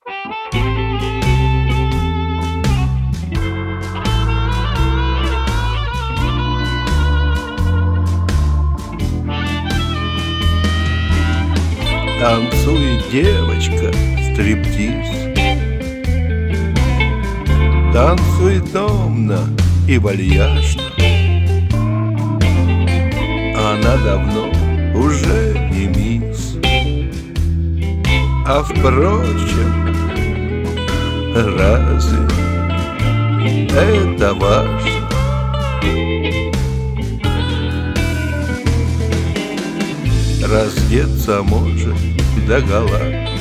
Танцует девочка стриптиз, танцует томно и вальяжно. Она давно уже не мисс, а впрочем, разве это важно? Раздеться может догола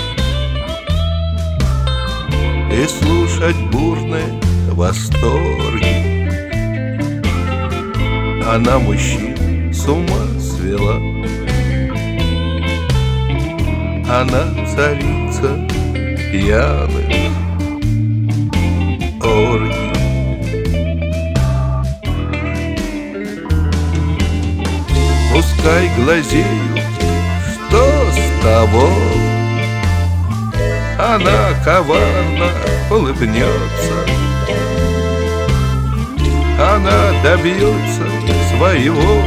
и слушать бурные восторги. Она мужчин с ума свела, она царица пьяных оргий. Пускай глазеют, что с того? Она коварно улыбнется, она добьется своего.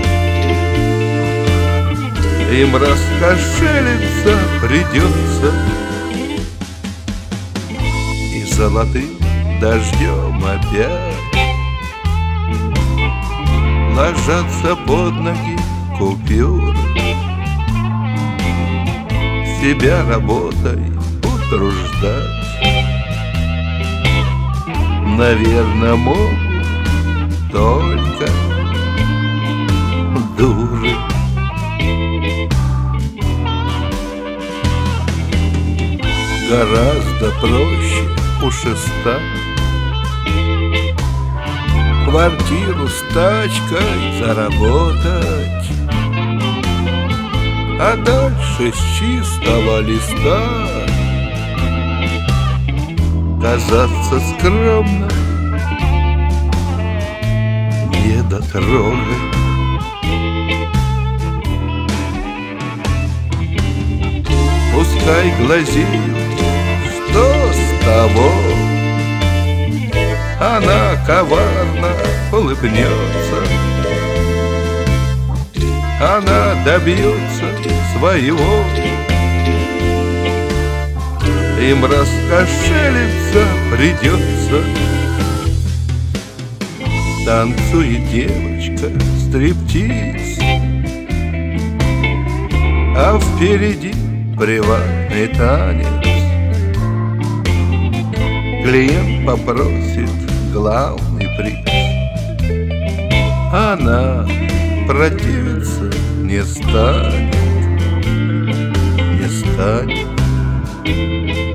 Им раскошелиться придется, и золотым дождем опять ложатся под ноги купюры. Себя работой утруждать, наверно, могут только дуры. Гораздо проще у шеста квартиру с тачкой заработать, а дальше с чистого листа казаться скромно, недотрогой. Пускай глазеют, что с того? Она коварно улыбнется, она добьется своего. Им раскошелиться придется. Танцует девочка стриптиз, а впереди приватный танец. Клиент попросит главный приз, она противиться не станет, не станет.